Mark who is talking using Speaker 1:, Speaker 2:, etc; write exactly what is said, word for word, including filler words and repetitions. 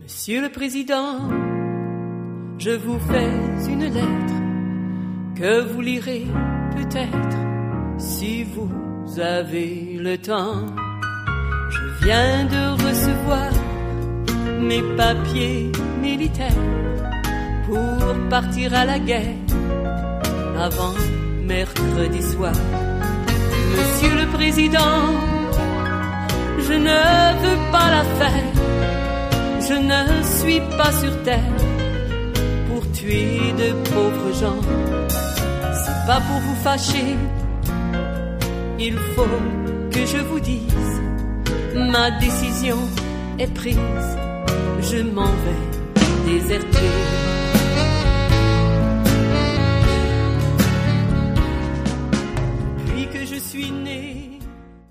Speaker 1: Monsieur le Président, je vous fais une lettre que vous lirez peut-être si vous avez le temps. Je viens de recevoir mes papiers militaires pour partir à la guerre avant mercredi soir. Monsieur le Président, je ne veux pas la faire. Je ne suis pas sur terre pour tuer de pauvres gens. C'est pas pour vous fâcher, il faut que je vous dise, ma décision est prise, je m'en vais déserter.